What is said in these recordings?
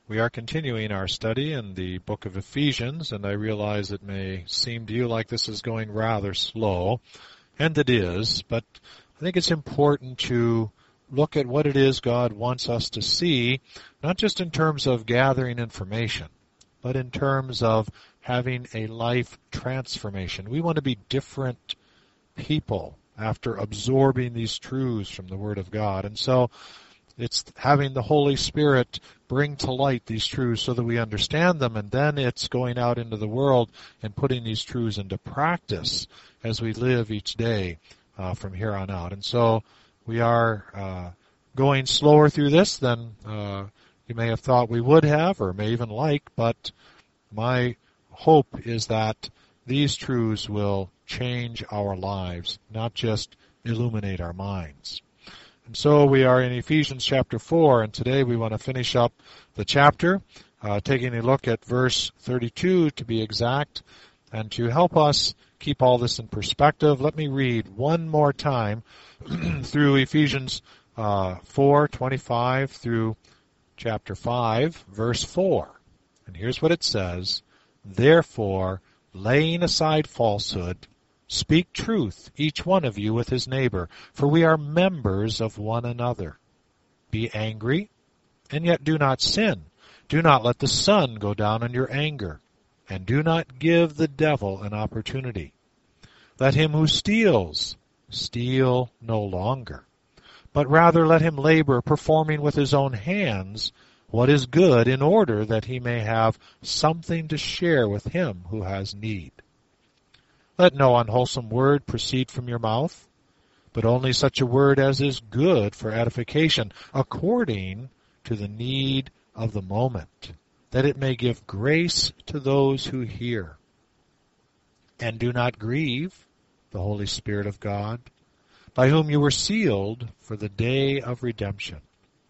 We are continuing our study in the book of Ephesians, and I realize it may seem to you like this is going rather slow, and it is, but I think it's important to look at what it is God wants us to see, not just in terms of gathering information, but in terms of having a life transformation. We want to be different people after absorbing these truths from the Word of God. And so it's having the Holy Spirit bring to light these truths so that we understand them, and then it's going out into the world and putting these truths into practice as we live each day from here on out. And so we are going slower through this than you may have thought we would have or may even like, but my hope is that these truths will change our lives, not just illuminate our minds. And so we are in Ephesians chapter 4, and today we want to finish up the chapter, taking a look at verse 32 to be exact. And to help us keep all this in perspective, let me read one more time through Ephesians 4:25 through chapter 5, verse 4. And here's what it says: "Therefore, laying aside falsehood, speak truth, each one of you with his neighbor, for we are members of one another. Be angry, and yet do not sin. Do not let the sun go down in your anger, and do not give the devil an opportunity. Let him who steals, steal no longer, but rather let him labor, performing with his own hands what is good, in order that he may have something to share with him who has need. Let no unwholesome word proceed from your mouth, but only such a word as is good for edification, according to the need of the moment, that it may give grace to those who hear. And do not grieve the Holy Spirit of God, by whom you were sealed for the day of redemption.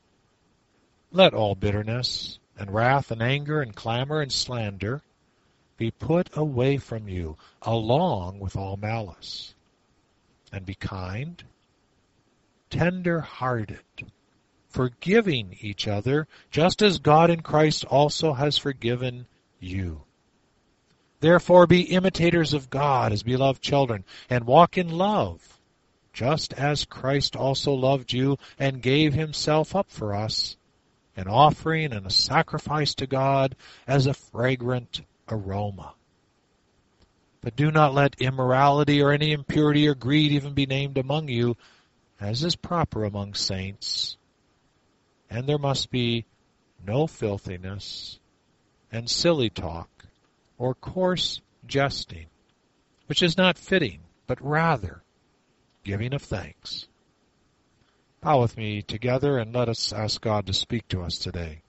Let all bitterness and wrath and anger and clamor and slander be put away from you, along with all malice. And be kind, tender-hearted, forgiving each other, just as God in Christ also has forgiven you. Therefore be imitators of God as beloved children, and walk in love, just as Christ also loved you and gave himself up for us, an offering and a sacrifice to God as a fragrant aroma. But do not let immorality or any impurity or greed even be named among you, as is proper among saints. And there must be no filthiness and silly talk or coarse jesting, which is not fitting, but rather giving of thanks." Bow with me together and let us ask God to speak to us today.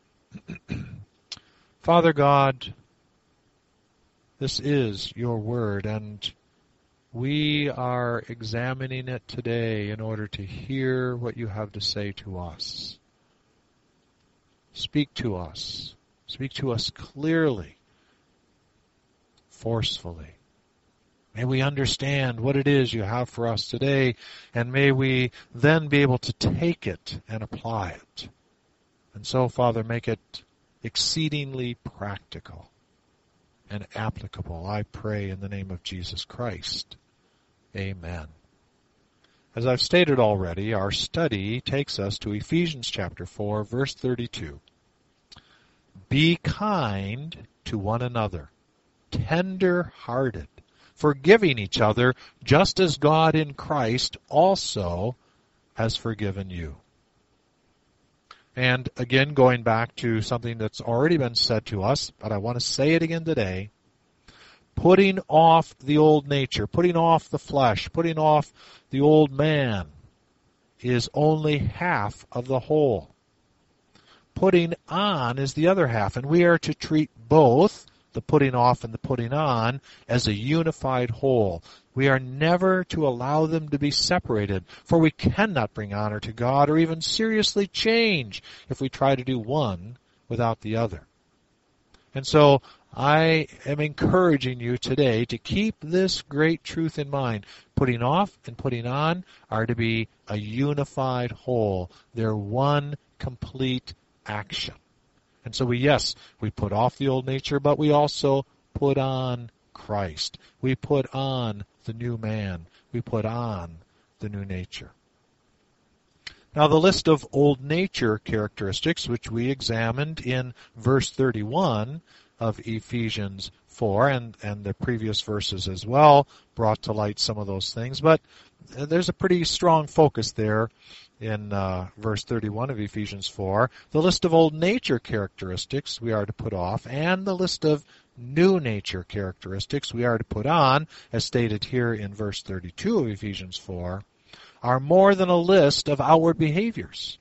Father God, this is your word, and we are examining it today in order to hear what you have to say to us. Speak to us. Speak to us clearly, forcefully. May we understand what it is you have for us today, and may we then be able to take it and apply it. And so, Father, make it exceedingly practical and applicable, I pray in the name of Jesus Christ. Amen. As I've stated already, our study takes us to Ephesians chapter 4, verse 32. Be kind to one another, tender-hearted, forgiving each other, just as God in Christ also has forgiven you. And again, going back to something that's already been said to us, but I want to say it again today, putting off the old nature, putting off the flesh, putting off the old man is only half of the whole. Putting on is the other half, and we are to treat both the putting off and the putting on as a unified whole. We are never to allow them to be separated, for we cannot bring honor to God or even seriously change if we try to do one without the other. And so I am encouraging you today to keep this great truth in mind. Putting off and putting on are to be a unified whole. They're one complete action. And so we put off the old nature, but we also put on Christ. We put on the new man. We put on the new nature. Now, the list of old nature characteristics, which we examined in verse 31 of Ephesians 4, and the previous verses as well, brought to light some of those things. But there's a pretty strong focus there in verse 31 of Ephesians 4. The list of old nature characteristics we are to put off, and the list of new nature characteristics we are to put on, as stated here in verse 32 of Ephesians 4, are more than a list of outward behaviors.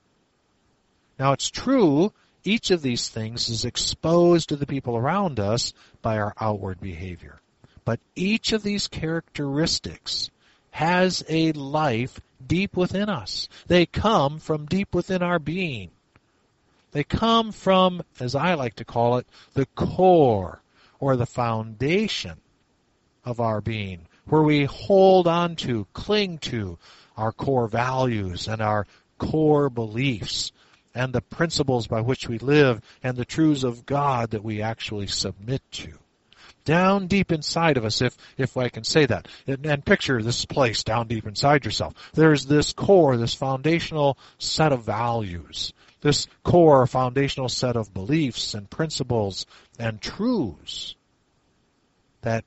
Now, it's true, each of these things is exposed to the people around us by our outward behavior. But each of these characteristics has a life deep within us. They come from deep within our being. They come from, as I like to call it, the core or the foundation of our being, where we hold on to, cling to our core values and our core beliefs and the principles by which we live and the truths of God that we actually submit to. Down deep inside of us, if I can say that. And picture this place down deep inside yourself. There's this core, this foundational set of values, this core foundational set of beliefs and principles and truths that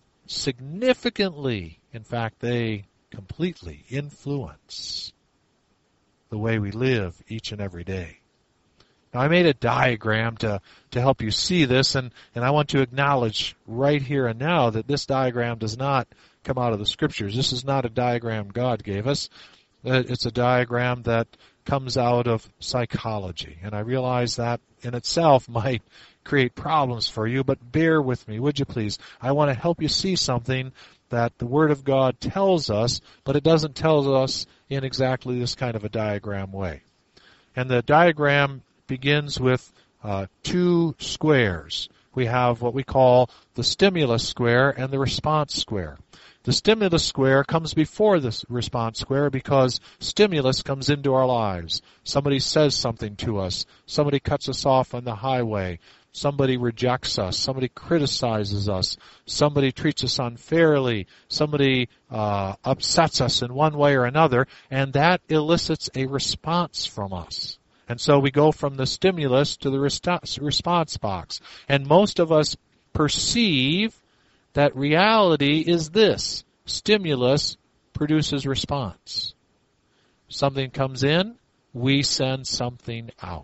significantly, in fact, they completely influence the way we live each and every day. Now, I made a diagram to help you see this, and I want to acknowledge right here and now that this diagram does not come out of the Scriptures. This is not a diagram God gave us. It's a diagram that comes out of psychology, and I realize that in itself might create problems for you, but bear with me, would you please? I want to help you see something that the Word of God tells us, but it doesn't tell us in exactly this kind of a diagram way. And the diagram begins with two squares. We have what we call the stimulus square and the response square. The stimulus square comes before the response square because stimulus comes into our lives. Somebody says something to us. Somebody cuts us off on the highway. Somebody rejects us. Somebody criticizes us. Somebody treats us unfairly. Somebody upsets us in one way or another, and that elicits a response from us. And so we go from the stimulus to the response box. And most of us perceive that reality is this. Stimulus produces response. Something comes in, we send something out.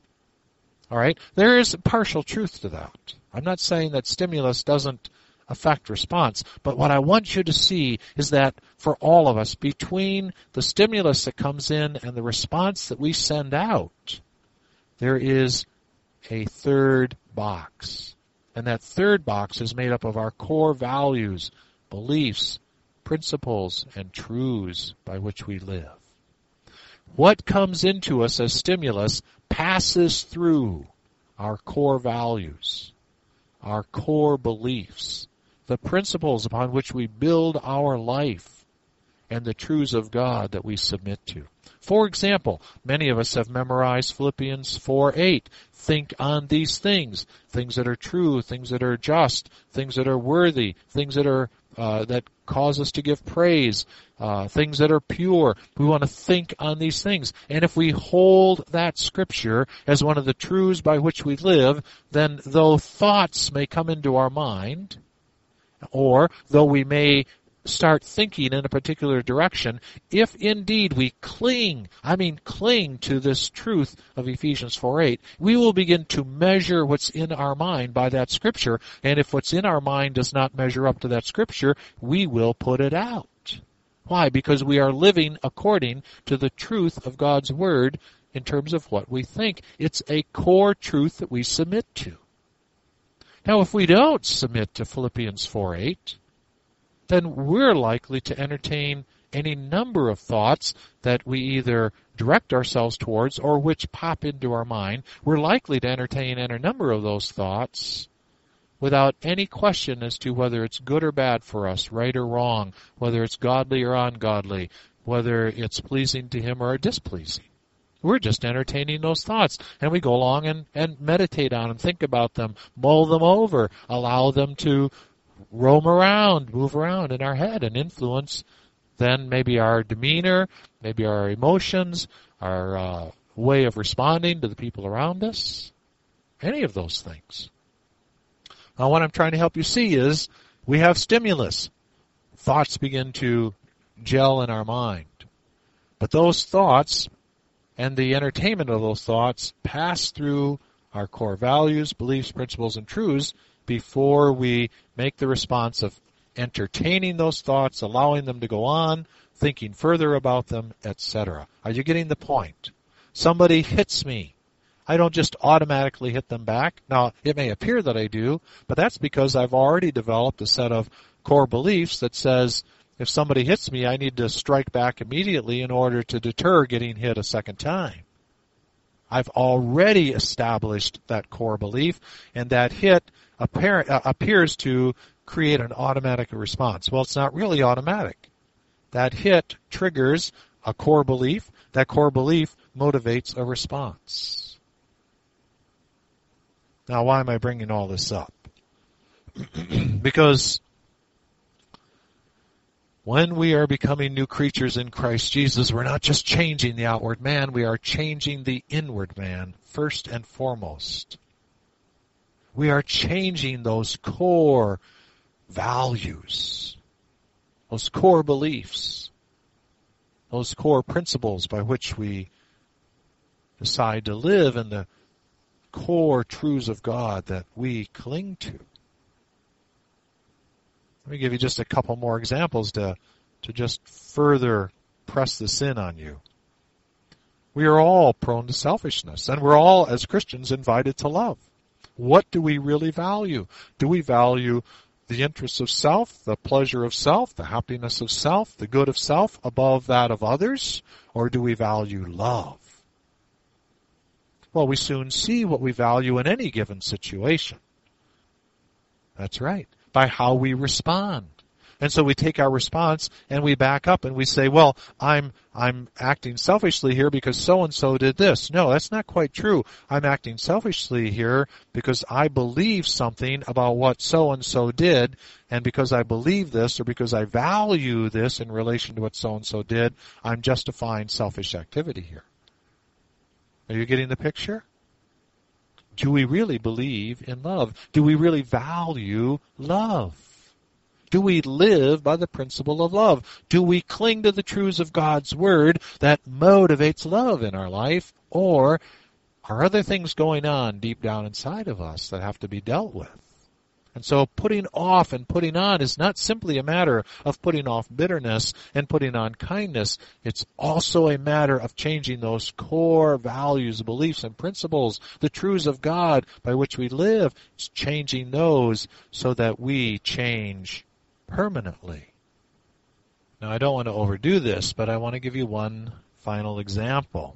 All right? There is partial truth to that. I'm not saying that stimulus doesn't affect response, but what I want you to see is that for all of us, between the stimulus that comes in and the response that we send out, there is a third box. And that third box is made up of our core values, beliefs, principles, and truths by which we live. What comes into us as stimulus passes through our core values, our core beliefs, the principles upon which we build our life, and the truths of God that we submit to. For example, many of us have memorized Philippians 4:8. Think on these things that are true, things that are just, things that are worthy, things that are that cause us to give praise, things that are pure. We want to think on these things. And if we hold that scripture as one of the truths by which we live, then though thoughts may come into our mind, or though we may start thinking in a particular direction, if indeed we cling to this truth of Ephesians 4:8, we will begin to measure what's in our mind by that scripture, and if what's in our mind does not measure up to that scripture, we will put it out. Why? Because we are living according to the truth of God's Word in terms of what we think. It's a core truth that we submit to. Now, if we don't submit to Philippians 4:8, then we're likely to entertain any number of thoughts that we either direct ourselves towards or which pop into our mind. We're likely to entertain any number of those thoughts without any question as to whether it's good or bad for us, right or wrong, whether it's godly or ungodly, whether it's pleasing to Him or displeasing. We're just entertaining those thoughts. And we go along and meditate on them, think about them, mull them over, allow them to roam around, move around in our head and influence then maybe our demeanor, maybe our emotions, our way of responding to the people around us. Any of those things. Now what I'm trying to help you see is we have stimulus. Thoughts begin to gel in our mind. But those thoughts and the entertainment of those thoughts pass through our core values, beliefs, principles, and truths before we make the response of entertaining those thoughts, allowing them to go on, thinking further about them, etc. Are you getting the point? Somebody hits me. I don't just automatically hit them back. Now, it may appear that I do, but that's because I've already developed a set of core beliefs that says if somebody hits me, I need to strike back immediately in order to deter getting hit a second time. I've already established that core belief, and that hit appears to create an automatic response. Well, it's not really automatic. That hit triggers a core belief. That core belief motivates a response. Now, why am I bringing all this up? Because when we are becoming new creatures in Christ Jesus, we're not just changing the outward man, we are changing the inward man first and foremost. We are changing those core values, those core beliefs, those core principles by which we decide to live, and the core truths of God that we cling to. Let me give you just a couple more examples to just further press this in on you. We are all prone to selfishness, and we're all, as Christians, invited to love. What do we really value? Do we value the interests of self, the pleasure of self, the happiness of self, the good of self above that of others? Or do we value love? Well, we soon see what we value in any given situation. That's right, by how we respond. And so we take our response and we back up and we say, well, I'm acting selfishly here because so-and-so did this. No, that's not quite true. I'm acting selfishly here because I believe something about what so-and-so did, and because I believe this or because I value this in relation to what so-and-so did, I'm justifying selfish activity here. Are you getting the picture? Do we really believe in love? Do we really value love? Do we live by the principle of love? Do we cling to the truths of God's Word that motivates love in our life? Or are other things going on deep down inside of us that have to be dealt with? And so putting off and putting on is not simply a matter of putting off bitterness and putting on kindness. It's also a matter of changing those core values, beliefs, and principles, the truths of God by which we live. It's changing those so that we change permanently. Now, I don't want to overdo this, but I want to give you one final example.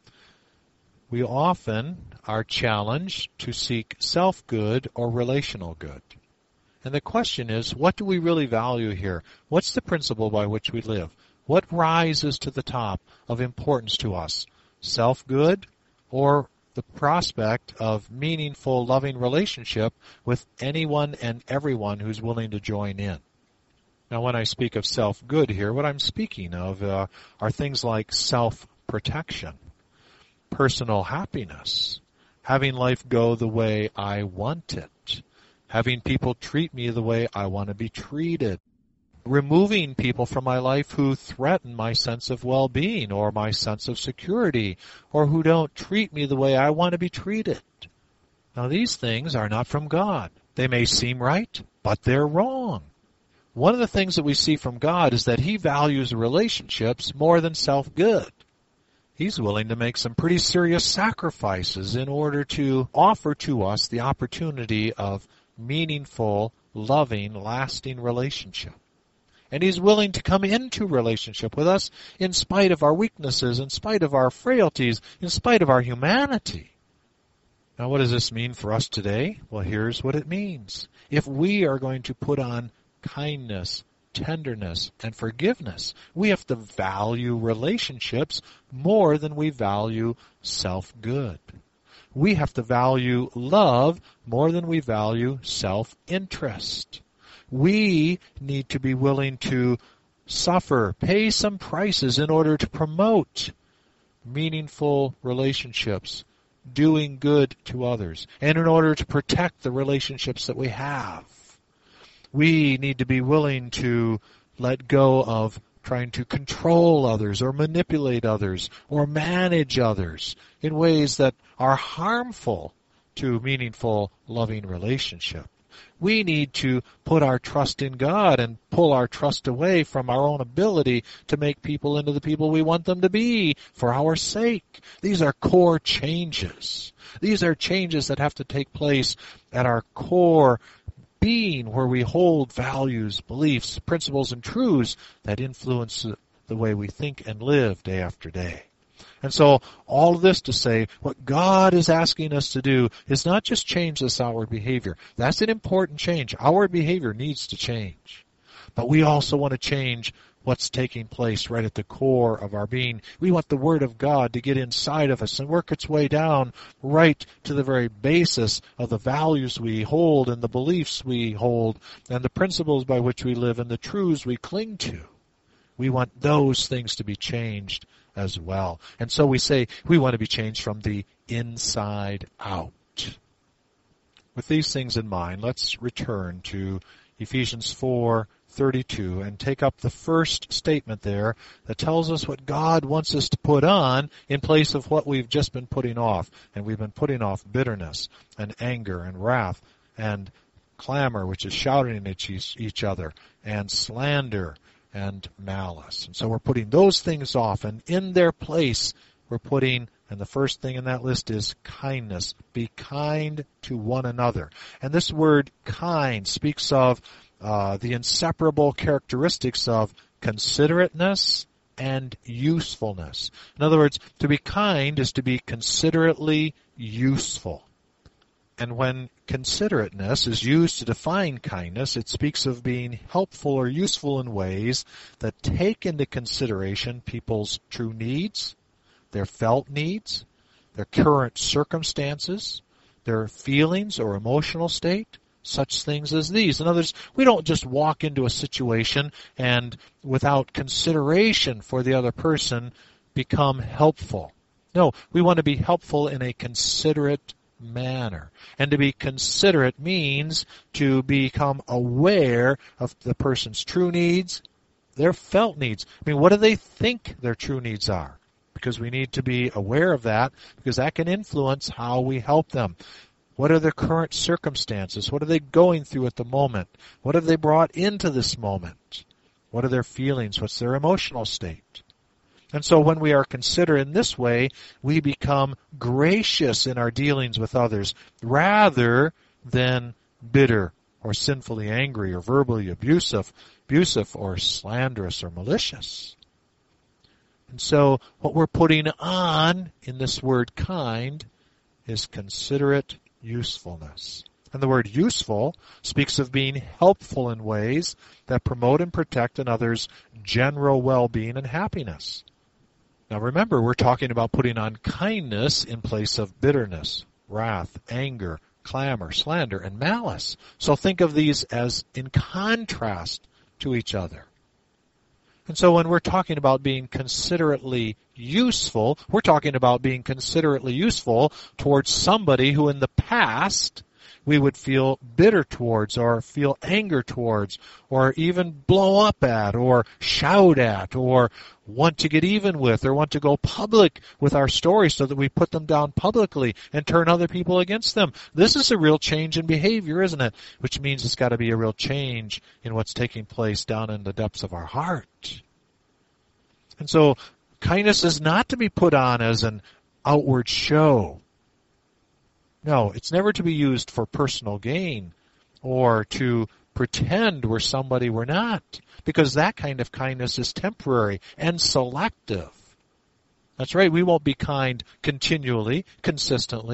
We often are challenged to seek self-good or relational good. And the question is, what do we really value here? What's the principle by which we live? What rises to the top of importance to us? Self-good or the prospect of meaningful, loving relationship with anyone and everyone who's willing to join in? Now, when I speak of self-good here, what I'm speaking of are things like self-protection, personal happiness, having life go the way I want it, having people treat me the way I want to be treated, removing people from my life who threaten my sense of well-being or my sense of security, or who don't treat me the way I want to be treated. Now, these things are not from God. They may seem right, but they're wrong. One of the things that we see from God is that He values relationships more than self-good. He's willing to make some pretty serious sacrifices in order to offer to us the opportunity of meaningful, loving, lasting relationship. And He's willing to come into relationship with us in spite of our weaknesses, in spite of our frailties, in spite of our humanity. Now, what does this mean for us today? Well, here's what it means. If we are going to put on kindness, tenderness, and forgiveness. We have to value relationships more than we value self-good. We have to value love more than we value self-interest. We need to be willing to suffer, pay some prices in order to promote meaningful relationships, doing good to others, and in order to protect the relationships that we have. We need to be willing to let go of trying to control others or manipulate others or manage others in ways that are harmful to meaningful, loving relationship. We need to put our trust in God and pull our trust away from our own ability to make people into the people we want them to be for our sake. These are core changes. These are changes that have to take place at our core being, where we hold values, beliefs, principles, and truths that influence the way we think and live day after day. And so all of this to say, what God is asking us to do is not just change this outward behavior. That's an important change. Outward behavior needs to change. But we also want to change what's taking place right at the core of our being. We want the Word of God to get inside of us and work its way down right to the very basis of the values we hold and the beliefs we hold and the principles by which we live and the truths we cling to. We want those things to be changed as well. And so we say we want to be changed from the inside out. With these things in mind, let's return to Ephesians 4:32 and take up the first statement there that tells us what God wants us to put on in place of what we've just been putting off. And we've been putting off bitterness and anger and wrath and clamor, which is shouting at each other, and slander and malice. And so we're putting those things off, and in their place we're putting, and the first thing in that list is kindness. Be kind to one another. And this word kind speaks of the inseparable characteristics of considerateness and usefulness. In other words, to be kind is to be considerately useful. And when considerateness is used to define kindness, it speaks of being helpful or useful in ways that take into consideration people's true needs, their felt needs, their current circumstances, their feelings or emotional state, such things as these. In other words, we don't just walk into a situation and without consideration for the other person become helpful. No, we want to be helpful in a considerate manner. And to be considerate means to become aware of the person's true needs, their felt needs. I mean, what do they think their true needs are? Because we need to be aware of that, because that can influence how we help them. What are their current circumstances? What are they going through at the moment? What have they brought into this moment? What are their feelings? What's their emotional state? And so when we are considerate in this way, we become gracious in our dealings with others rather than bitter or sinfully angry or verbally abusive or slanderous or malicious. And so what we're putting on in this word kind is considerate usefulness. And the word useful speaks of being helpful in ways that promote and protect another's general well-being and happiness. Now remember, we're talking about putting on kindness in place of bitterness, wrath, anger, clamor, slander, and malice. So think of these as in contrast to each other. And so when we're talking about being considerately useful, we're talking about being considerately useful towards somebody who in the past we would feel bitter towards or feel anger towards or even blow up at or shout at or want to get even with or want to go public with our story so that we put them down publicly and turn other people against them. This is a real change in behavior, isn't it? Which means it's got to be a real change in what's taking place down in the depths of our heart. And so kindness is not to be put on as an outward show. No, it's never to be used for personal gain or to pretend we're somebody we're not, because that kind of kindness is temporary and selective. That's right, we won't be kind continually, consistently.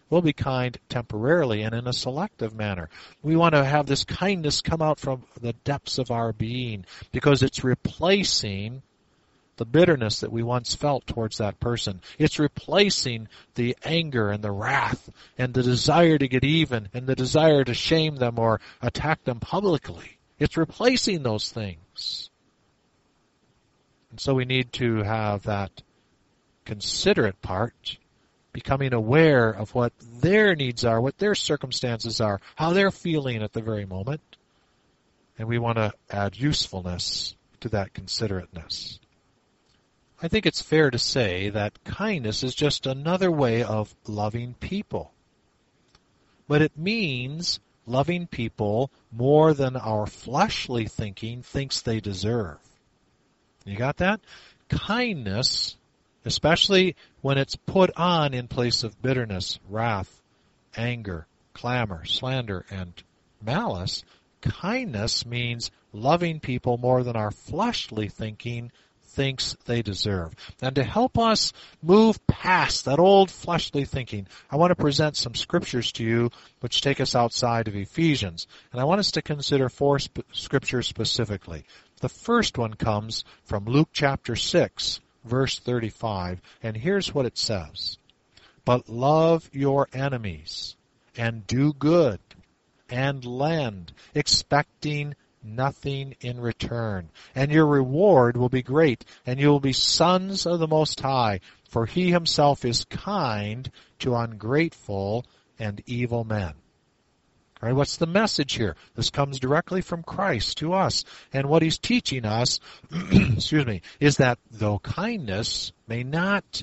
We'll be kind temporarily and in a selective manner. We want to have this kindness come out from the depths of our being because it's replacing the bitterness that we once felt towards that person. It's replacing the anger and the wrath and the desire to get even and the desire to shame them or attack them publicly. It's replacing those things. And so we need to have that considerate part, becoming aware of what their needs are, what their circumstances are, how they're feeling at the very moment. And we want to add usefulness to that considerateness. I think it's fair to say that kindness is just another way of loving people. But it means loving people more than our fleshly thinking thinks they deserve. You got that? Kindness, especially when it's put on in place of bitterness, wrath, anger, clamor, slander, and malice, kindness means loving people more than our fleshly thinking thinks they deserve. And to help us move past that old fleshly thinking, I want to present some scriptures to you which take us outside of Ephesians. And I want us to consider four scriptures specifically. The first one comes from Luke chapter 6, verse 35. And here's what it says. But love your enemies, and do good, and lend, expecting nothing in return. And your reward will be great, and you will be sons of the Most High, for he himself is kind to ungrateful and evil men. All right, what's the message here? This comes directly from Christ to us. And what he's teaching us, is that though kindness may not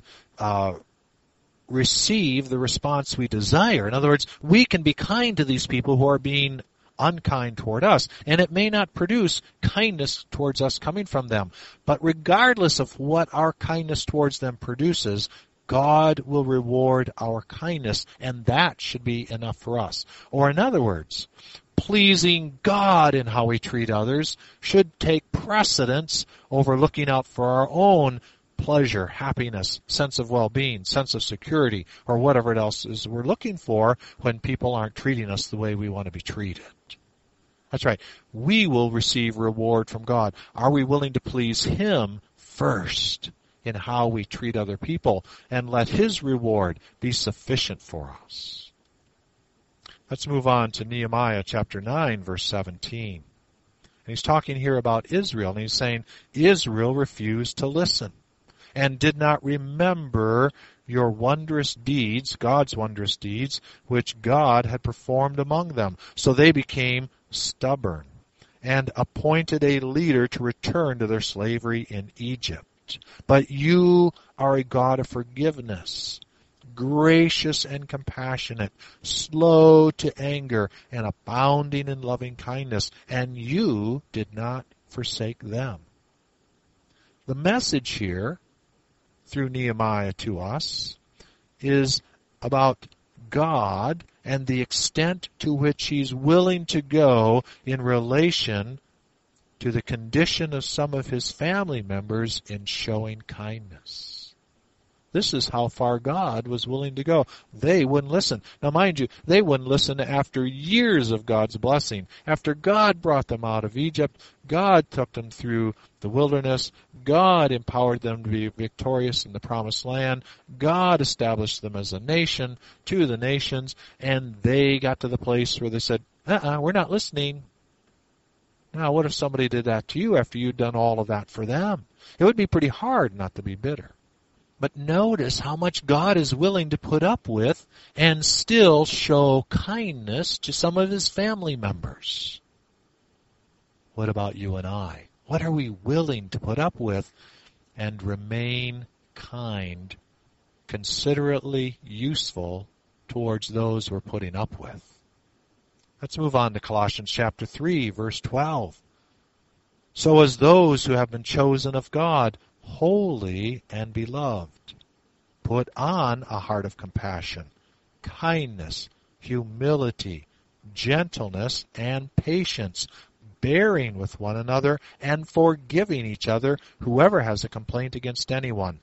receive the response we desire, in other words, we can be kind to these people who are being unkind toward us, and it may not produce kindness towards us coming from them. But regardless of what our kindness towards them produces, God will reward our kindness, and that should be enough for us. Or in other words, pleasing God in how we treat others should take precedence over looking out for our own pleasure, happiness, sense of well-being, sense of security, or whatever else is we're looking for when people aren't treating us the way we want to be treated. That's right. We will receive reward from God. Are we willing to please him first in how we treat other people and let his reward be sufficient for us? Let's move on to Nehemiah chapter 9, verse 17. And he's talking here about Israel, and he's saying, Israel refused to listen and did not remember your wondrous deeds, God's wondrous deeds, which God had performed among them. So they became stubborn and appointed a leader to return to their slavery in Egypt. But you are a God of forgiveness, gracious and compassionate, slow to anger, and abounding in loving kindness, and you did not forsake them. The message here through Nehemiah to us is about God and the extent to which he's willing to go in relation to the condition of some of his family members in showing kindness. This is how far God was willing to go. They wouldn't listen. Now, mind you, they wouldn't listen after years of God's blessing. After God brought them out of Egypt, God took them through the wilderness. God empowered them to be victorious in the promised land. God established them as a nation to the nations, and they got to the place where they said, we're not listening. Now, what if somebody did that to you after you'd done all of that for them? It would be pretty hard not to be bitter. But notice how much God is willing to put up with and still show kindness to some of his family members. What about you and I? What are we willing to put up with and remain kind, considerately useful towards those we're putting up with? Let's move on to Colossians chapter 3, verse 12. So as those who have been chosen of God, holy and beloved, put on a heart of compassion, kindness, humility, gentleness, and patience, bearing with one another and forgiving each other, whoever has a complaint against anyone.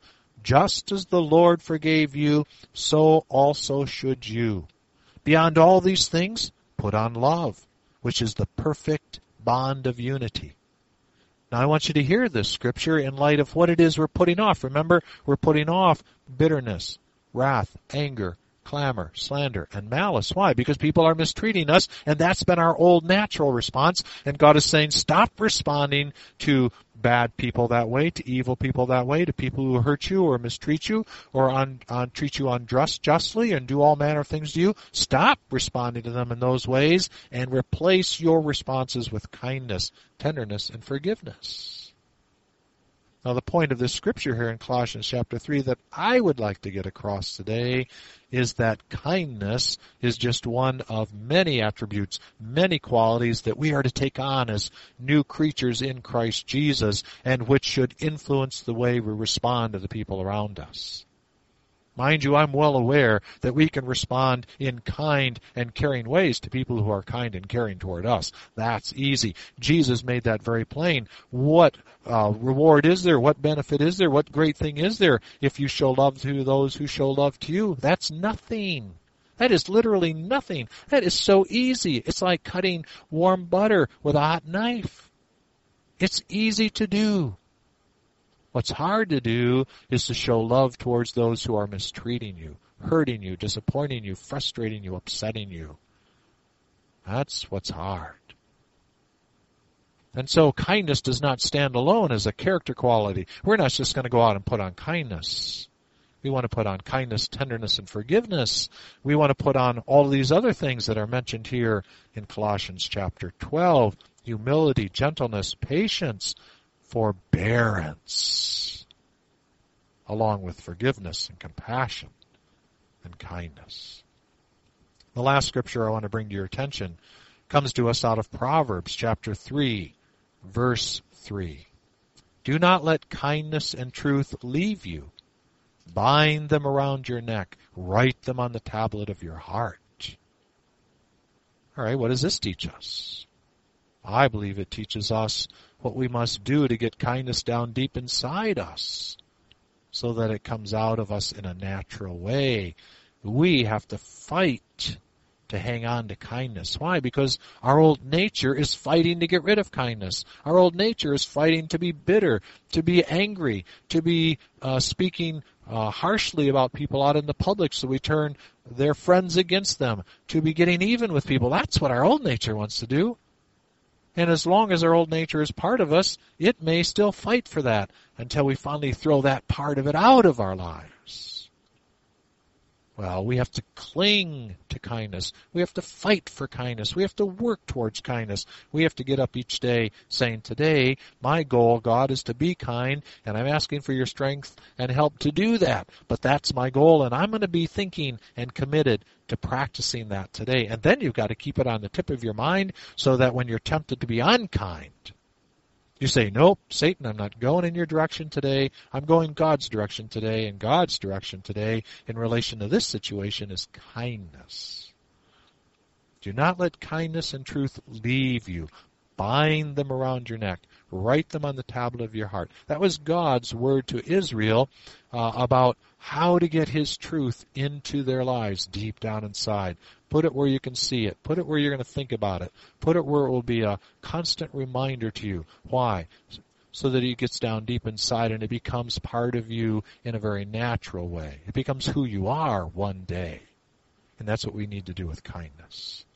Just as the Lord forgave you, so also should you. Beyond all these things, put on love, which is the perfect bond of unity. Now I want you to hear this scripture in light of what it is we're putting off. Remember, we're putting off bitterness, wrath, anger, clamor, slander, and malice. Why? Because people are mistreating us, and that's been our old natural response. And God is saying, stop responding to bad people that way, to evil people that way, to people who hurt you or mistreat you or treat you unjustly and do all manner of things to you. Stop responding to them in those ways and replace your responses with kindness, tenderness, and forgiveness. Now, the point of this scripture here in Colossians chapter 3 that I would like to get across today is that kindness is just one of many attributes, many qualities that we are to take on as new creatures in Christ Jesus and which should influence the way we respond to the people around us. Mind you, I'm well aware that we can respond in kind and caring ways to people who are kind and caring toward us. That's easy. Jesus made that very plain. What reward is there? What benefit is there? What great thing is there if you show love to those who show love to you? That's nothing. That is literally nothing. That is so easy. It's like cutting warm butter with a hot knife. It's easy to do. What's hard to do is to show love towards those who are mistreating you, hurting you, disappointing you, frustrating you, upsetting you. That's what's hard. And so kindness does not stand alone as a character quality. We're not just going to go out and put on kindness. We want to put on kindness, tenderness, and forgiveness. We want to put on all of these other things that are mentioned here in Colossians chapter 12. Humility, gentleness, patience, forbearance, along with forgiveness and compassion and kindness. The last scripture I want to bring to your attention comes to us out of Proverbs chapter 3, verse 3. Do not let kindness and truth leave you. Bind them around your neck. Write them on the tablet of your heart. All right, what does this teach us? I believe it teaches us what we must do to get kindness down deep inside us so that it comes out of us in a natural way. We have to fight to hang on to kindness. Why? Because our old nature is fighting to get rid of kindness. Our old nature is fighting to be bitter, to be angry, to be speaking harshly about people out in the public so we turn their friends against them, to be getting even with people. That's what our old nature wants to do. And as long as our old nature is part of us, it may still fight for that until we finally throw that part of it out of our lives. Well, we have to cling to kindness. We have to fight for kindness. We have to work towards kindness. We have to get up each day saying, today, my goal, God, is to be kind, and I'm asking for your strength and help to do that. But that's my goal, and I'm going to be thinking and committed to practicing that today. And then you've got to keep it on the tip of your mind so that when you're tempted to be unkind, you say, nope, Satan, I'm not going in your direction today. I'm going God's direction today, and God's direction today in relation to this situation is kindness. Do not let kindness and truth leave you. Bind them around your neck. Write them on the tablet of your heart. That was God's word to Israel about how to get his truth into their lives deep down inside. Put it where you can see it. Put it where you're going to think about it. Put it where it will be a constant reminder to you. Why? So that it gets down deep inside and it becomes part of you in a very natural way. It becomes who you are one day. And that's what we need to do with kindness.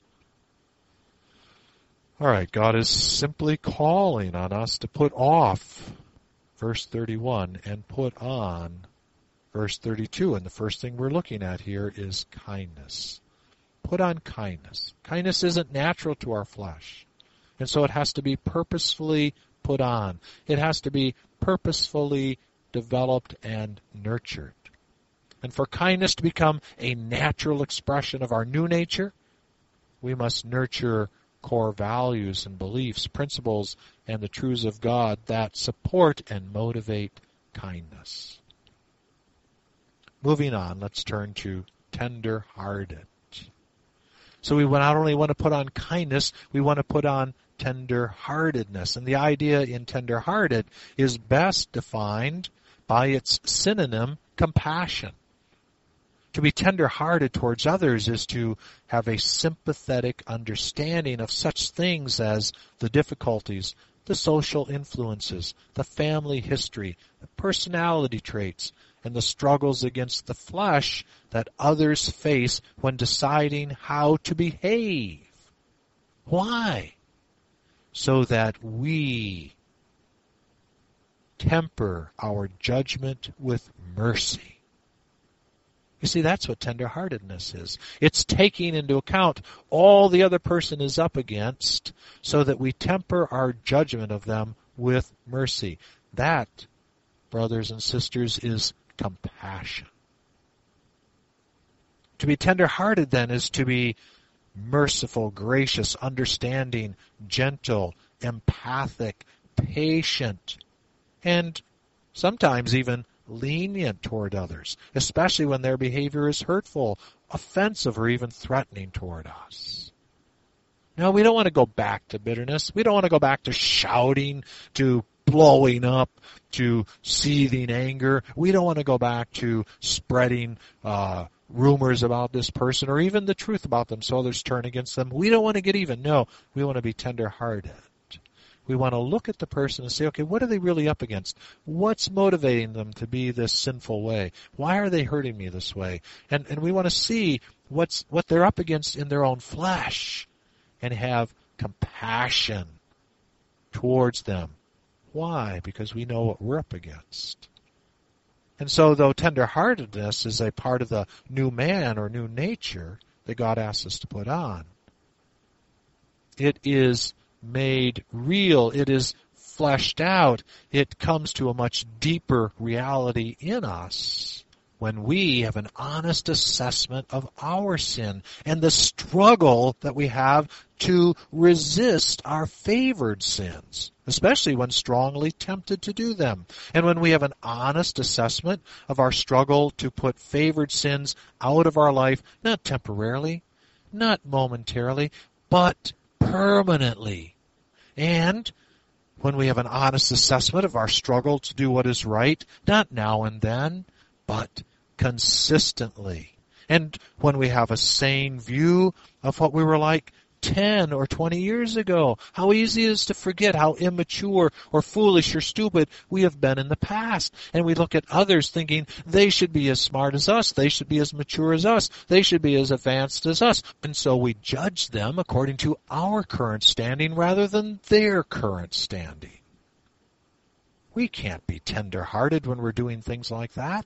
All right, God is simply calling on us to put off verse 31 and put on verse 32. And the first thing we're looking at here is kindness. Put on kindness. Kindness isn't natural to our flesh. And so it has to be purposefully put on. It has to be purposefully developed and nurtured. And for kindness to become a natural expression of our new nature, we must nurture core values and beliefs, principles, and the truths of God that support and motivate kindness. Moving on, let's turn to tender-hearted. So we not only want to put on kindness, we want to put on tender-heartedness. And the idea in tender-hearted is best defined by its synonym, compassion. To be tender-hearted towards others is to have a sympathetic understanding of such things as the difficulties, the social influences, the family history, the personality traits, and the struggles against the flesh that others face when deciding how to behave. Why? So that we temper our judgment with mercy. You see, that's what tenderheartedness is. It's taking into account all the other person is up against so that we temper our judgment of them with mercy. That, brothers and sisters, is compassion. To be tenderhearted, then, is to be merciful, gracious, understanding, gentle, empathic, patient, and sometimes even lenient toward others, especially when their behavior is hurtful, offensive, or even threatening toward us. No, we don't want to go back to bitterness. We don't want to go back to shouting, to blowing up, to seething anger. We don't want to go back to spreading rumors about this person or even the truth about them so others turn against them. We don't want to get even. No, we want to be tender-hearted. We want to look at the person and say, okay, what are they really up against? What's motivating them to be this sinful way? Why are they hurting me this way? And we want to see what they're up against in their own flesh and have compassion towards them. Why? Because we know what we're up against. And so though tenderheartedness is a part of the new man or new nature that God asks us to put on, it is made real, it is fleshed out, it comes to a much deeper reality in us when we have an honest assessment of our sin and the struggle that we have to resist our favored sins, especially when strongly tempted to do them. And when we have an honest assessment of our struggle to put favored sins out of our life, not temporarily, not momentarily, but permanently. And when we have an honest assessment of our struggle to do what is right, not now and then, but consistently. And when we have a sane view of what we were like 10 or 20 years ago, how easy it is to forget how immature or foolish or stupid we have been in the past. And we look at others thinking they should be as smart as us, they should be as mature as us, they should be as advanced as us. And so we judge them according to our current standing rather than their current standing. We can't be tender-hearted when we're doing things like that.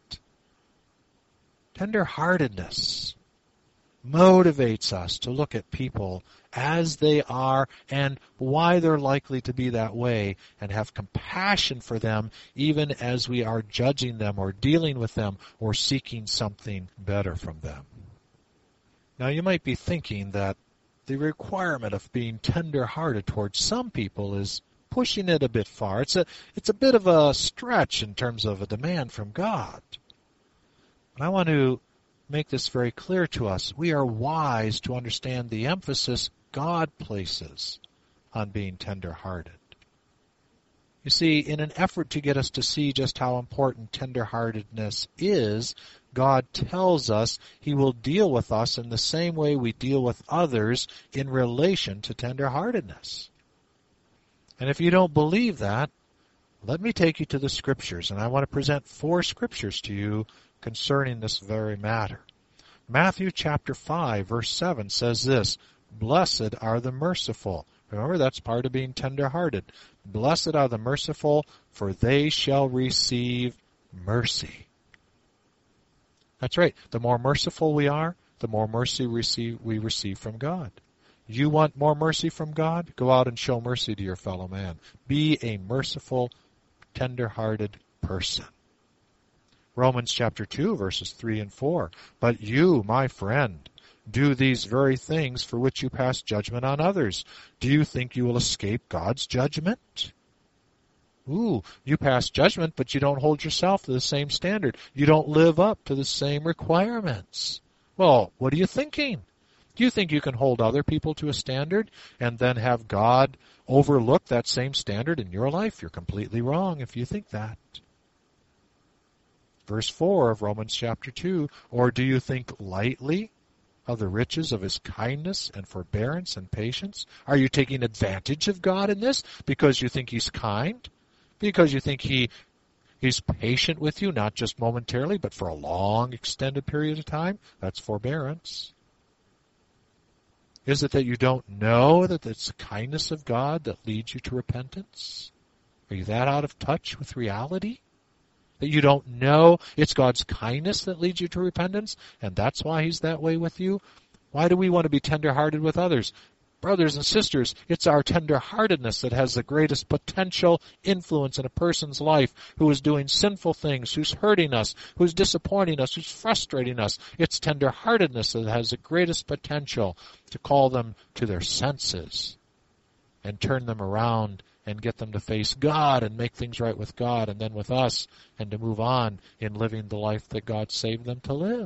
Tender-heartedness motivates us to look at people as they are and why they're likely to be that way and have compassion for them even as we are judging them or dealing with them or seeking something better from them. Now you might be thinking that the requirement of being tender-hearted towards some people is pushing it a bit far. It's a bit of a stretch in terms of a demand from God. But I want to make this very clear to us. We are wise to understand the emphasis God places on being tender-hearted. You see, in an effort to get us to see just how important tender-heartedness is, God tells us He will deal with us in the same way we deal with others in relation to tender-heartedness. And if you don't believe that, let me take you to the Scriptures, and I want to present 4 Scriptures to you concerning this very matter. Matthew chapter 5, verse 7 says this, "Blessed are the merciful." Remember, that's part of being tender-hearted. "Blessed are the merciful, for they shall receive mercy." That's right. The more merciful we are, the more mercy we receive from God. You want more mercy from God? Go out and show mercy to your fellow man. Be a merciful, tender-hearted person. Romans chapter 2, verses 3 and 4. "But you, my friend, do these very things for which you pass judgment on others. Do you think you will escape God's judgment?" You pass judgment, but you don't hold yourself to the same standard. You don't live up to the same requirements. Well, what are you thinking? Do you think you can hold other people to a standard and then have God overlook that same standard in your life? You're completely wrong if you think that. Verse 4 of Romans chapter 2, or do you think lightly of the riches of his kindness and forbearance and patience? Are you taking advantage of God in this because you think he's kind? Because you think he's patient with you, not just momentarily, but for a long, extended period of time? That's forbearance. Is it that you don't know that it's the kindness of God that leads you to repentance? Are you that out of touch with reality? That you don't know it's God's kindness that leads you to repentance, and that's why he's that way with you? Why do we want to be tender-hearted with others? Brothers and sisters, it's our tender-heartedness that has the greatest potential influence in a person's life who is doing sinful things, who's hurting us, who's disappointing us, who's frustrating us. It's tender-heartedness that has the greatest potential to call them to their senses and turn them around and get them to face God and make things right with God and then with us, and to move on in living the life that God saved them to live.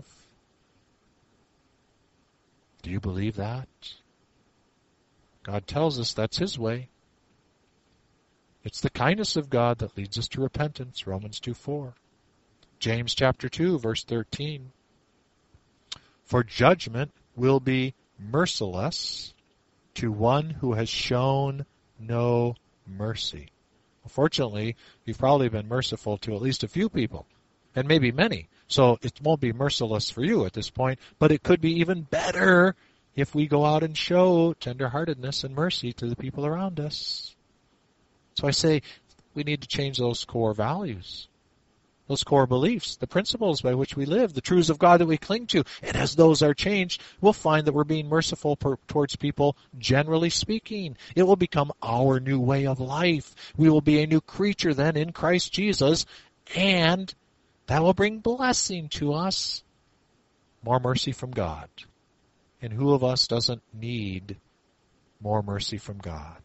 Do you believe that? God tells us that's his way. It's the kindness of God that leads us to repentance, Romans 2:4. James chapter 2, verse 13. For judgment will be merciless to one who has shown no mercy. Fortunately, you've probably been merciful to at least a few people, and maybe many. So it won't be merciless for you at this point, but it could be even better if we go out and show tenderheartedness and mercy to the people around us. So I say we need to change those core values, those core beliefs, the principles by which we live, the truths of God that we cling to. And as those are changed, we'll find that we're being merciful towards people, generally speaking. It will become our new way of life. We will be a new creature then in Christ Jesus, and that will bring blessing to us, more mercy from God. And who of us doesn't need more mercy from God?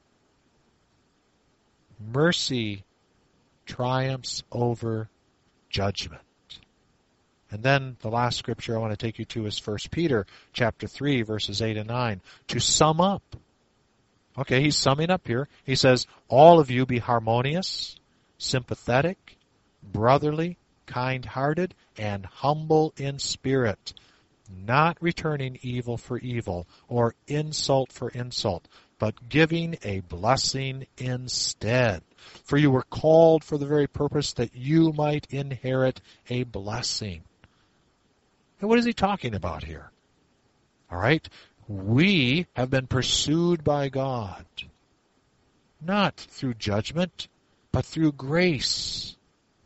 Mercy triumphs over judgment. And then the last scripture I want to take you to is 1 Peter chapter 3, verses 8 and 9. To sum up, okay, he's summing up here. He says, all of you be harmonious, sympathetic, brotherly, kind-hearted, and humble in spirit, not returning evil for evil or insult for insult, but giving a blessing instead. For you were called for the very purpose that you might inherit a blessing. And what is he talking about here? All right, we have been pursued by God, not through judgment, but through grace.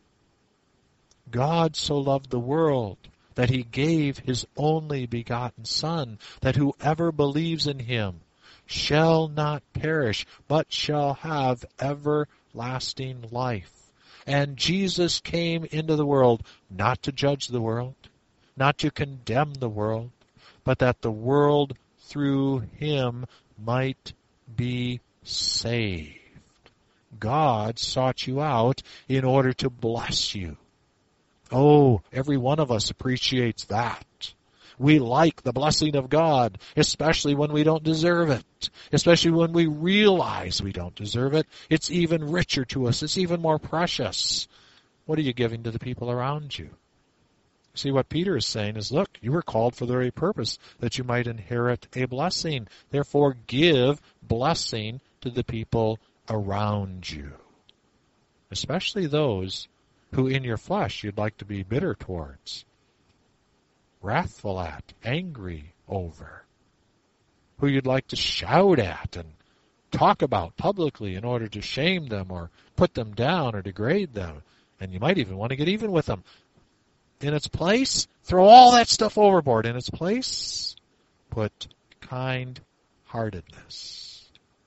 God so loved the world that he gave his only begotten Son, that whoever believes in him shall not perish, but shall have everlasting life. And Jesus came into the world not to judge the world, not to condemn the world, but that the world through him might be saved. God sought you out in order to bless you. Oh, every one of us appreciates that. We like the blessing of God, especially when we don't deserve it, especially when we realize we don't deserve it. It's even richer to us. It's even more precious. What are you giving to the people around you? See, what Peter is saying is, look, you were called for the very purpose that you might inherit a blessing. Therefore, give blessing to the people around you, especially those who in your flesh you'd like to be bitter towards, wrathful at, angry over, who you'd like to shout at and talk about publicly in order to shame them or put them down or degrade them. And you might even want to get even with them. In its place, throw all that stuff overboard. In its place, put kind-heartedness.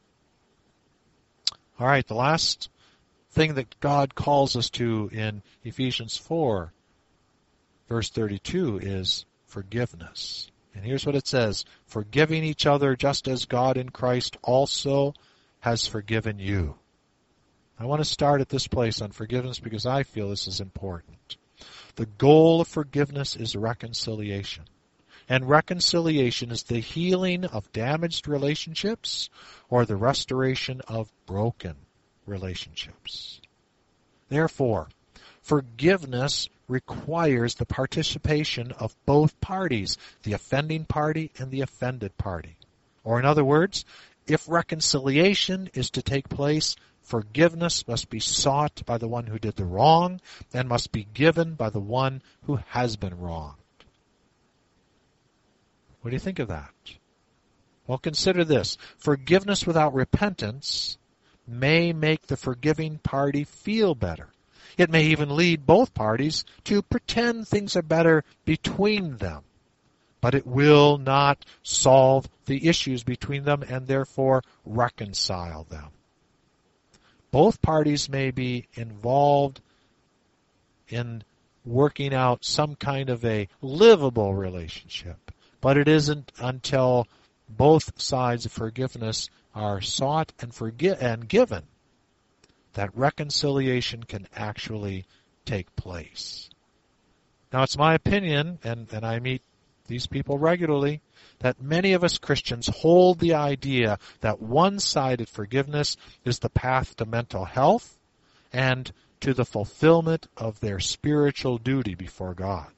All right, the last thing that God calls us to in Ephesians 4, verse 32, is forgiveness. And here's what it says: forgiving each other just as God in Christ also has forgiven you. I want to start at this place on forgiveness because I feel this is important. The goal of forgiveness is reconciliation. And reconciliation is the healing of damaged relationships or the restoration of broken relationships. Therefore, forgiveness requires the participation of both parties, the offending party and the offended party. Or in other words, if reconciliation is to take place, forgiveness must be sought by the one who did the wrong and must be given by the one who has been wronged. What do you think of that? Well, consider this. Forgiveness without repentance may make the forgiving party feel better. It may even lead both parties to pretend things are better between them. But it will not solve the issues between them and therefore reconcile them. Both parties may be involved in working out some kind of a livable relationship, but it isn't until both sides of forgiveness are sought and given that reconciliation can actually take place. Now, it's my opinion, and I meet these people regularly, that many of us Christians hold the idea that one-sided forgiveness is the path to mental health and to the fulfillment of their spiritual duty before God.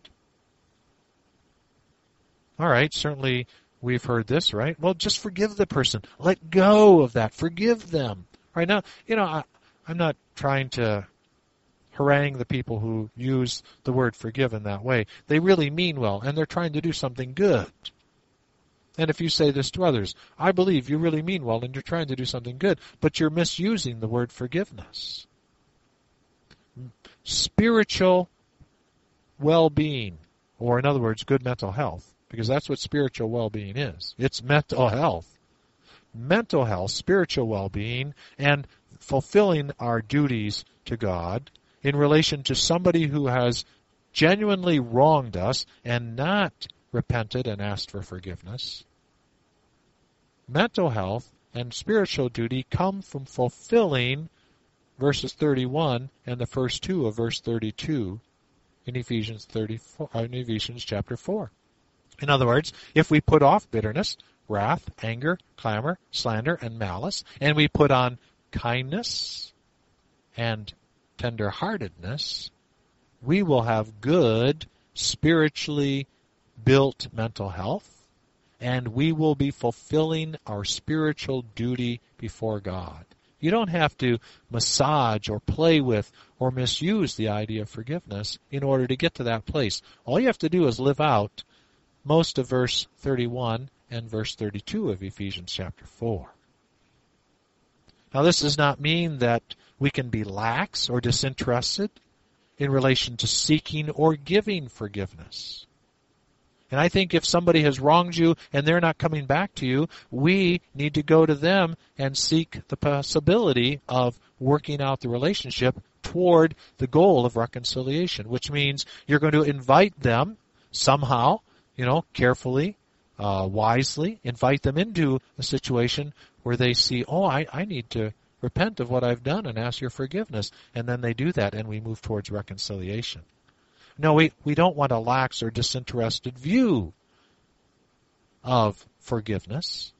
All right, certainly we've heard this, right? Well, just forgive the person. Let go of that. Forgive them. Right now, I'm not trying to harangue the people who use the word forgive in that way. They really mean well, and they're trying to do something good. And if you say this to others, I believe you really mean well and you're trying to do something good, but you're misusing the word forgiveness. Spiritual well-being, or in other words, good mental health, because that's what spiritual well-being is. It's mental health. Mental health, spiritual well-being, and fulfilling our duties to God in relation to somebody who has genuinely wronged us and not repented and asked for forgiveness. Mental health and spiritual duty come from fulfilling verses 31 and the first two of verse 32 in Ephesians chapter 4. In other words, if we put off bitterness, wrath, anger, clamor, slander, and malice, and we put on kindness and tenderheartedness, we will have good, spiritually built mental health, and we will be fulfilling our spiritual duty before God. You don't have to massage or play with or misuse the idea of forgiveness in order to get to that place. All you have to do is live out most of verse 31 and verse 32 of Ephesians chapter 4. Now, this does not mean that we can be lax or disinterested in relation to seeking or giving forgiveness. And I think if somebody has wronged you and they're not coming back to you, we need to go to them and seek the possibility of working out the relationship toward the goal of reconciliation, which means you're going to invite them somehow, carefully, wisely, invite them into a situation where they see, I need to repent of what I've done and ask your forgiveness. And then they do that and we move towards reconciliation. No, we don't want a lax or disinterested view of forgiveness.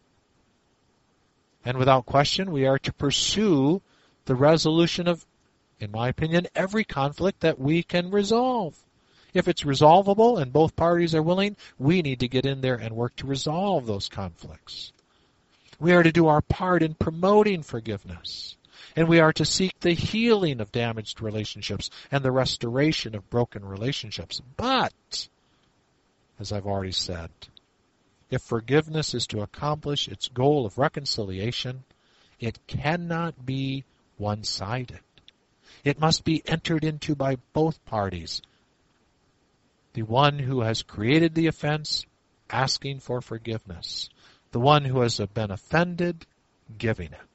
And without question, we are to pursue the resolution of, in my opinion, every conflict that we can resolve. If it's resolvable and both parties are willing, we need to get in there and work to resolve those conflicts. We are to do our part in promoting forgiveness. And we are to seek the healing of damaged relationships and the restoration of broken relationships. But, as I've already said, if forgiveness is to accomplish its goal of reconciliation, it cannot be one-sided. It must be entered into by both parties. The one who has created the offense, asking for forgiveness. The one who has been offended, giving it.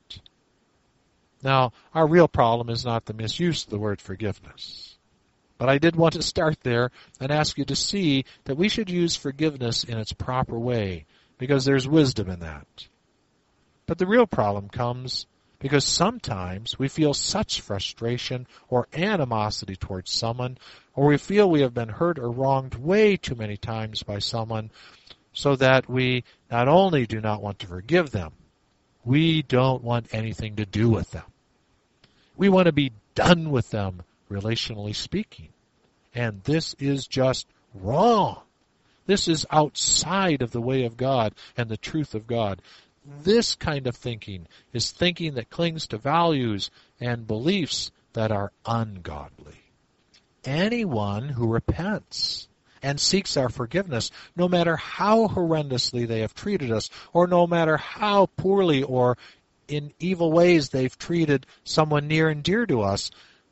Now, our real problem is not the misuse of the word forgiveness. But I did want to start there and ask you to see that we should use forgiveness in its proper way, because there's wisdom in that. But the real problem comes because sometimes we feel such frustration or animosity towards someone, or we feel we have been hurt or wronged way too many times by someone, so that we not only do not want to forgive them, we don't want anything to do with them. We want to be done with them, relationally speaking. and this is just wrong. This is outside of the way of God and the truth of God. This kind of thinking is thinking that clings to values and beliefs that are ungodly. Anyone who repents and seeks our forgiveness, no matter how horrendously they have treated us, or no matter how poorly or in evil ways they've treated someone near and dear to us,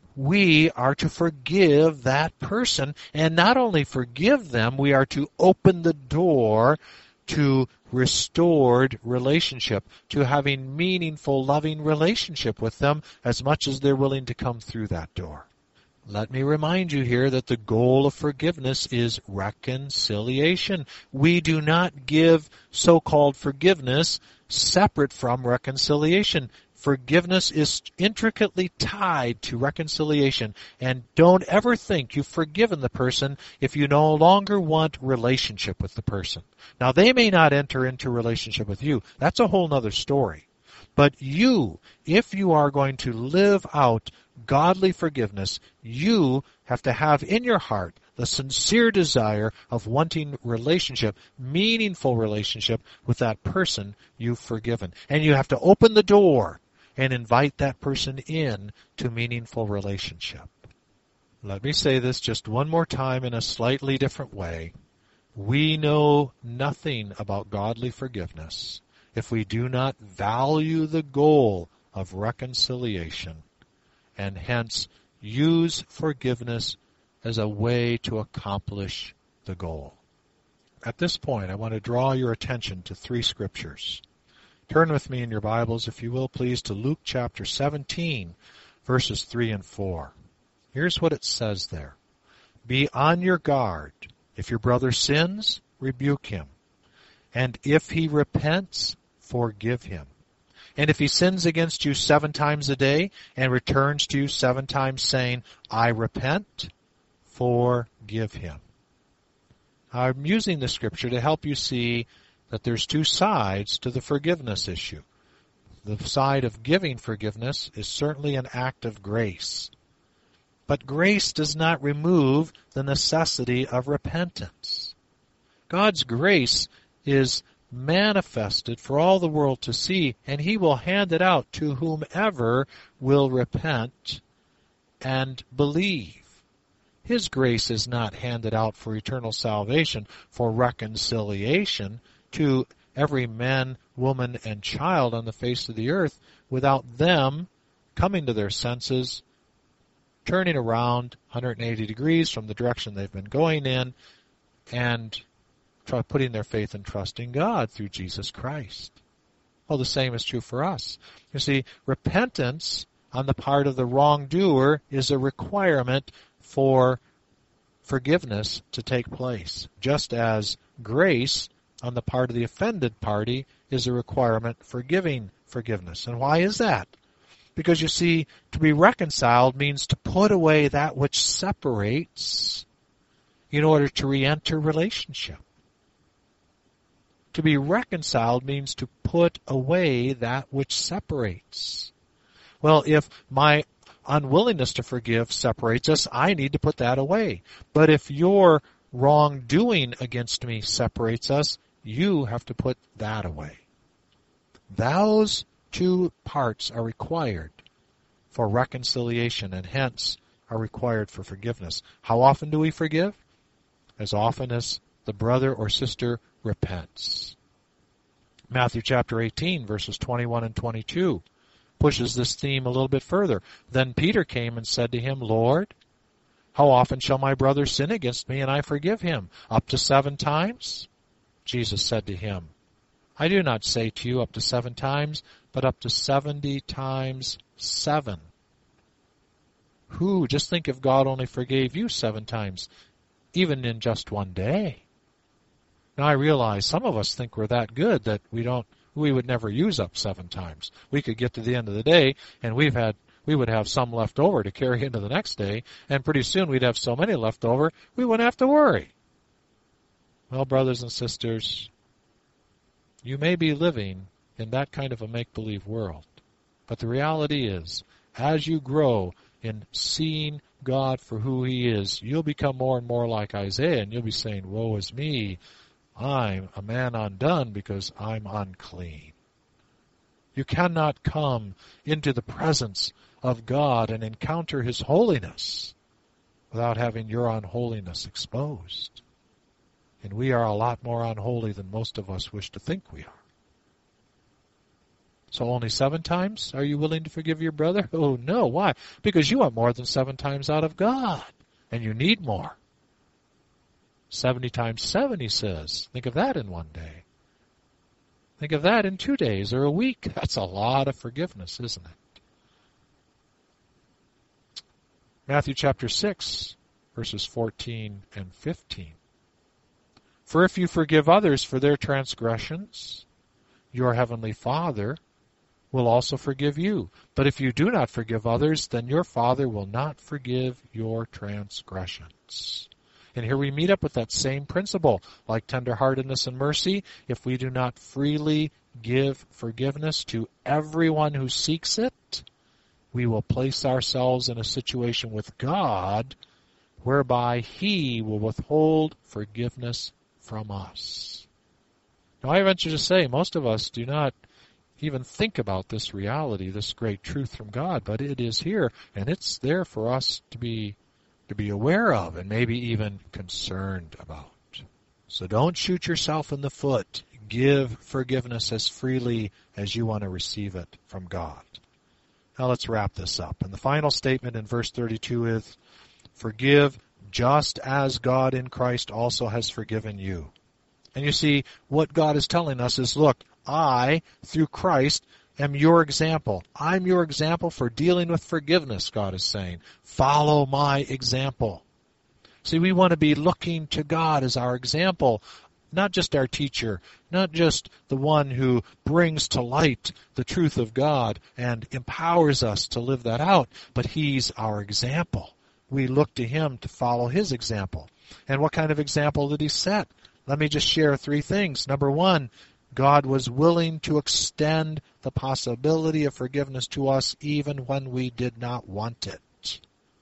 we are to forgive that person. And not only forgive them, we are to open the door to restored relationship, to having meaningful, loving relationship with them as much as they're willing to come through that door. Let me remind you here that the goal of forgiveness is reconciliation. We do not give so-called forgiveness separate from reconciliation. Forgiveness is intricately tied to reconciliation. And don't ever think you've forgiven the person if you no longer want relationship with the person. Now, they may not enter into relationship with you. That's a whole other story. But you, if you are going to live out godly forgiveness, you have to have in your heart the sincere desire of wanting relationship, meaningful relationship with that person you've forgiven. And you have to open the door and invite that person in to meaningful relationship. Let me say this just one more time in a slightly different way. We know nothing about godly forgiveness if we do not value the goal of reconciliation, and hence use forgiveness as a way to accomplish the goal. At this point, I want to draw your attention to 3 scriptures. Turn with me in your Bibles, if you will, please, to Luke chapter 17, verses 3 and 4. Here's what it says there. Be on your guard. If your brother sins, rebuke him. And if he repents, forgive him. And if he sins against you 7 times a day and returns to you 7 times saying, I repent, forgive him. I'm using the scripture to help you see that there's 2 sides to the forgiveness issue. The side of giving forgiveness is certainly an act of grace. But grace does not remove the necessity of repentance. God's grace is manifested for all the world to see, and he will hand it out to whomever will repent and believe. His grace is not handed out for eternal salvation, for reconciliation to every man, woman, and child on the face of the earth without them coming to their senses, turning around 180 degrees from the direction they've been going in, and putting their faith and trust in God through Jesus Christ. Well, the same is true for us. You see, repentance on the part of the wrongdoer is a requirement for forgiveness to take place, just as grace on the part of the offended party is a requirement for giving forgiveness. And why is that? Because you see, to be reconciled means to put away that which separates in order to re-enter relationship. To be reconciled means to put away that which separates. Well, if my unwillingness to forgive separates us, I need to put that away. But if your wrongdoing against me separates us, you have to put that away. Those 2 parts are required for reconciliation and hence are required for forgiveness. How often do we forgive? As often as the brother or sister repents. Matthew chapter 18, verses 21 and 22 pushes this theme a little bit further. Then Peter came and said to him, Lord, how often shall my brother sin against me and I forgive him? Up to 7 times? Jesus said to him, I do not say to you up to 7 times, but up to 70 times 7. Just think if God only forgave you 7 times, even in just one day. Now I realize some of us think we're that good that we would never use up 7 times. We could get to the end of the day and we would have some left over to carry into the next day, and pretty soon we'd have so many left over we wouldn't have to worry. Well, brothers and sisters, you may be living in that kind of a make-believe world, but the reality is, as you grow in seeing God for who He is, you'll become more and more like Isaiah, and you'll be saying, woe is me, I'm a man undone because I'm unclean. You cannot come into the presence of God and encounter His holiness without having your unholiness exposed. And we are a lot more unholy than most of us wish to think we are. So only 7 times are you willing to forgive your brother? Oh no, why? Because you want more than 7 times out of God, and you need more. 70 times 7, he says. Think of that in one day. Think of that in 2 days or a week. That's a lot of forgiveness, isn't it? Matthew chapter 6, verses 14 and 15. For if you forgive others for their transgressions, your heavenly Father will also forgive you. But if you do not forgive others, then your Father will not forgive your transgressions. And here we meet up with that same principle. Like tenderheartedness and mercy, if we do not freely give forgiveness to everyone who seeks it, we will place ourselves in a situation with God whereby He will withhold forgiveness from us. Now I venture to say most of us do not even think about this reality, this great truth from God, but it is here, and it's there for us to be aware of and maybe even concerned about. So don't shoot yourself in the foot. Give forgiveness as freely as you want to receive it from God. Now let's wrap this up. And the final statement in verse 32 is, forgive just as God in Christ also has forgiven you. And you see, what God is telling us is, look, I, through Christ, am your example. I'm your example for dealing with forgiveness, God is saying. Follow my example. See, we want to be looking to God as our example, not just our teacher, not just the one who brings to light the truth of God and empowers us to live that out, but He's our example. We look to Him to follow His example. And what kind of example did He set? Let me just share 3 things. Number 1, God was willing to extend the possibility of forgiveness to us even when we did not want it.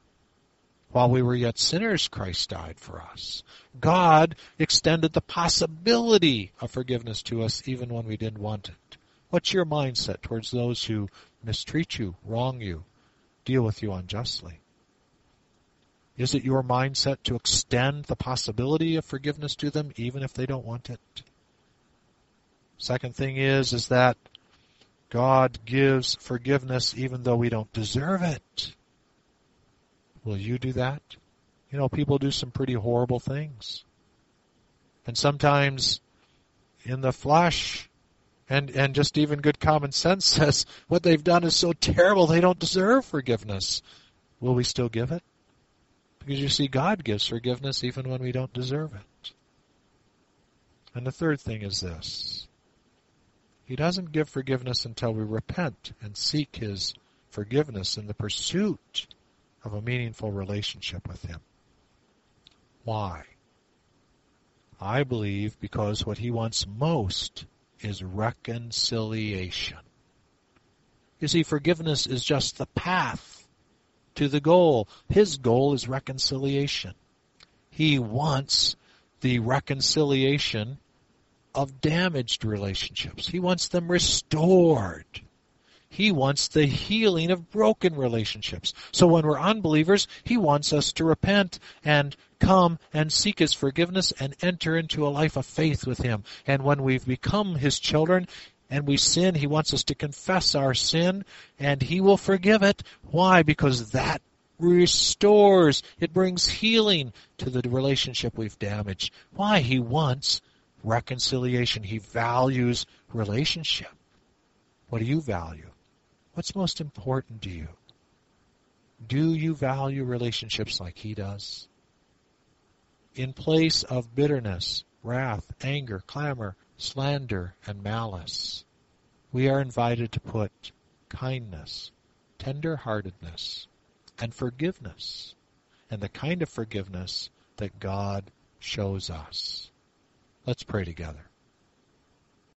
While we were yet sinners, Christ died for us. God extended the possibility of forgiveness to us even when we didn't want it. What's your mindset towards those who mistreat you, wrong you, deal with you unjustly? Is it your mindset to extend the possibility of forgiveness to them even if they don't want it? Second thing is that God gives forgiveness even though we don't deserve it. Will you do that? You know, people do some pretty horrible things. And sometimes in the flesh, and just even good common sense says what they've done is so terrible they don't deserve forgiveness. Will we still give it? Because you see, God gives forgiveness even when we don't deserve it. And the third thing is this. He doesn't give forgiveness until we repent and seek His forgiveness in the pursuit of a meaningful relationship with Him. Why? I believe because what He wants most is reconciliation. You see, forgiveness is just the path to the goal. His goal is reconciliation. He wants the reconciliation of damaged relationships. He wants them restored. He wants the healing of broken relationships. So when we're unbelievers, He wants us to repent and come and seek His forgiveness and enter into a life of faith with Him. And when we've become His children and we sin, He wants us to confess our sin and He will forgive it. Why? Because that restores. It brings healing to the relationship we've damaged. Why? He wants reconciliation. He values relationship. What do you value? What's most important to you? Do you value relationships like He does? In place of bitterness, wrath, anger, clamor, slander, and malice, we are invited to put kindness, tender-heartedness, and forgiveness, and the kind of forgiveness that God shows us. Let's pray together.